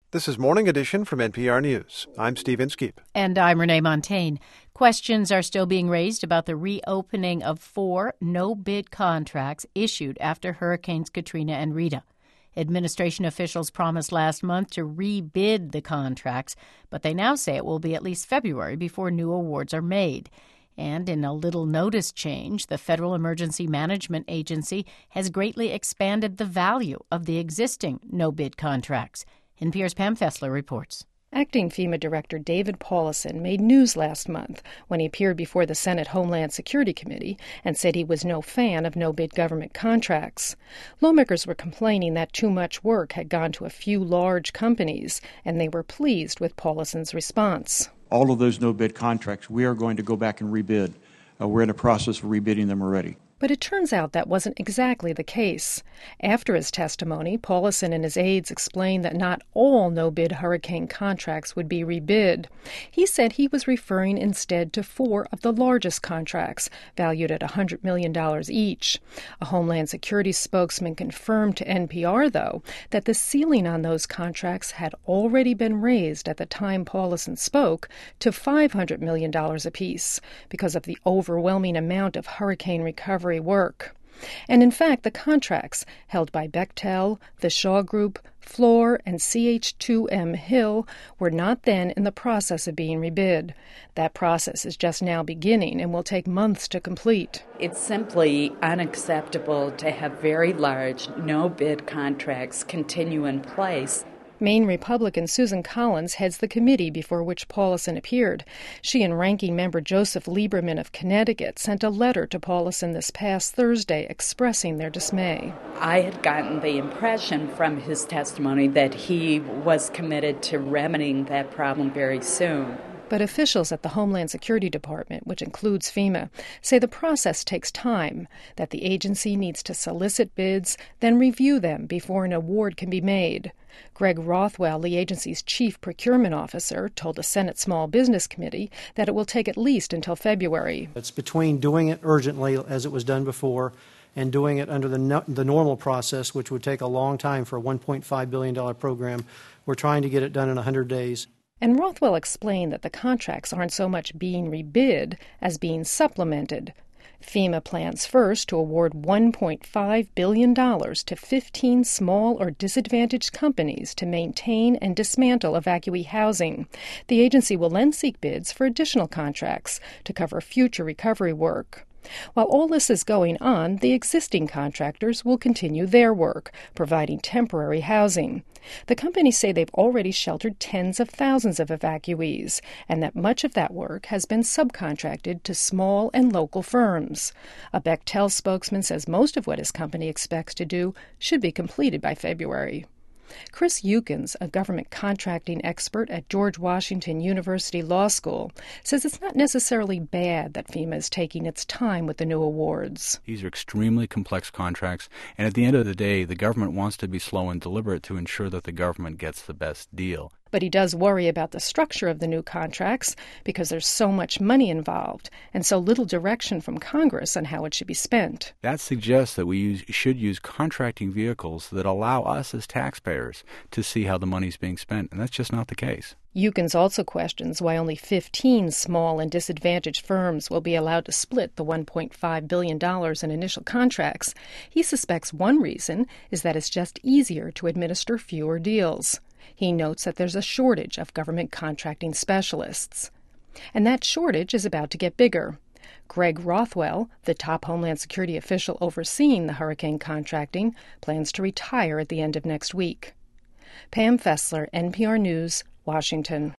This is Morning Edition from NPR News. I'm Steve Inskeep. And I'm Renee Montagne. Questions are still being raised about the reopening of 4 no-bid contracts issued after Hurricanes Katrina and Rita. Administration officials promised last month to rebid the contracts, but they now say it will be at least February before new awards are made. And in a little notice change, the Federal Emergency Management Agency has greatly expanded the value of the existing no-bid contracts. NPR's Pam Fessler reports. Acting FEMA Director David Paulison made news last month when he appeared before the Senate Homeland Security Committee and said he was no fan of no-bid government contracts. Lawmakers were complaining that too much work had gone to a few large companies, and they were pleased with Paulison's response. All of those no-bid contracts, we are going to go back and rebid. We're in the process of rebidding them already. But it turns out that wasn't exactly the case. After his testimony, Paulison and his aides explained that not all no-bid hurricane contracts would be rebid. He said he was referring instead to 4 of the largest contracts, valued at $100 million each. A Homeland Security spokesman confirmed to NPR, though, that the ceiling on those contracts had already been raised at the time Paulison spoke to $500 million apiece because of the overwhelming amount of hurricane recovery work. And in fact, the contracts held by Bechtel, the Shaw Group, Fluor, and CH2M Hill were not then in the process of being rebid. That process is just now beginning and will take months to complete. It's simply unacceptable to have very large no-bid contracts continue in place. Maine Republican Susan Collins heads the committee before which Paulison appeared. She and ranking member Joseph Lieberman of Connecticut sent a letter to Paulison this past Thursday expressing their dismay. I had gotten the impression from his testimony that he was committed to remedying that problem very soon. But officials at the Homeland Security Department, which includes FEMA, say the process takes time, that the agency needs to solicit bids, then review them before an award can be made. Greg Rothwell, the agency's chief procurement officer, told the Senate Small Business Committee that it will take at least until February. It's between doing it urgently, as it was done before, and doing it under the normal process, which would take a long time for a $1.5 billion program. We're trying to get it done in 100 days. And Rothwell explained that the contracts aren't so much being rebid as being supplemented. FEMA plans first to award $1.5 billion to 15 small or disadvantaged companies to maintain and dismantle evacuee housing. The agency will then seek bids for additional contracts to cover future recovery work. While all this is going on, the existing contractors will continue their work, providing temporary housing. The companies say they've already sheltered tens of thousands of evacuees, and that much of that work has been subcontracted to small and local firms. A Bechtel spokesman says most of what his company expects to do should be completed by February. Chris Eukins, a government contracting expert at George Washington University Law School, says it's not necessarily bad that FEMA is taking its time with the new awards. These are extremely complex contracts, and at the end of the day, the government wants to be slow and deliberate to ensure that the government gets the best deal. But he does worry about the structure of the new contracts because there's so much money involved and so little direction from Congress on how it should be spent. That suggests that we should use contracting vehicles that allow us as taxpayers to see how the money's being spent, and that's just not the case. Eukins also questions why only 15 small and disadvantaged firms will be allowed to split the $1.5 billion in initial contracts. He suspects one reason is that it's just easier to administer fewer deals. He notes that there's a shortage of government contracting specialists. And that shortage is about to get bigger. Greg Rothwell, the top Homeland Security official overseeing the hurricane contracting, plans to retire at the end of next week. Pam Fessler, NPR News, Washington.